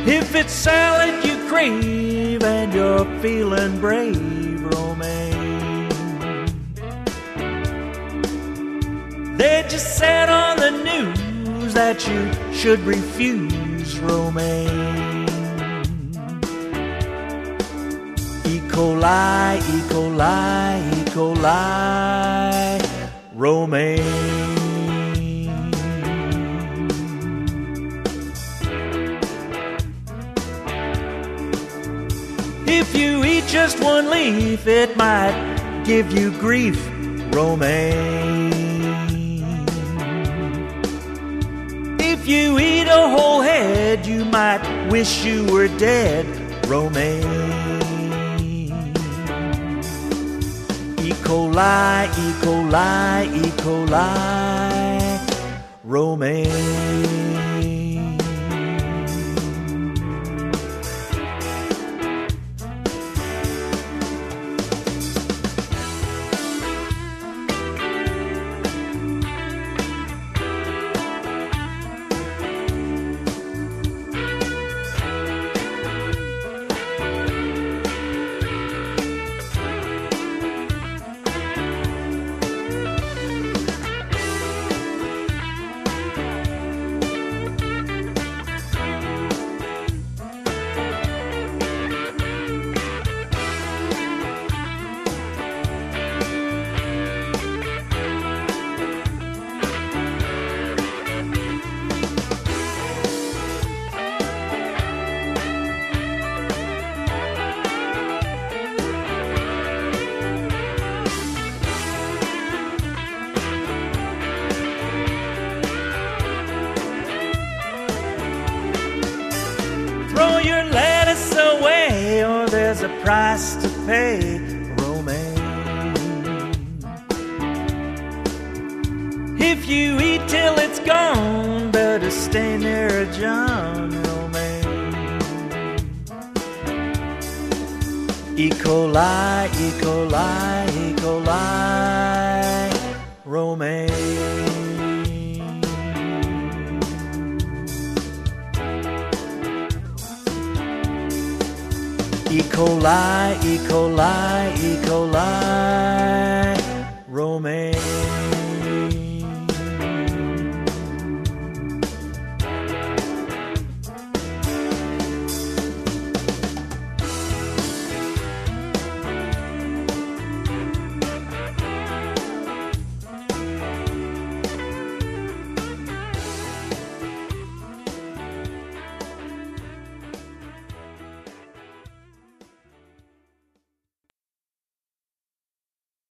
If it's salad you crave and you're feeling brave, romaine. They just said on the news that you should refuse romaine. E. coli, E. coli, E. coli, romaine. If you eat just one leaf, it might give you grief, romaine. If you eat a whole head, you might wish you were dead, romaine. E. coli, E. coli, E. coli, romaine. Throw your lettuce away, or there's a price to pay, romaine. If you eat till it's gone, better stay near a John, romaine. E. coli, E. coli, E. coli, romaine. E. coli, E. coli, E.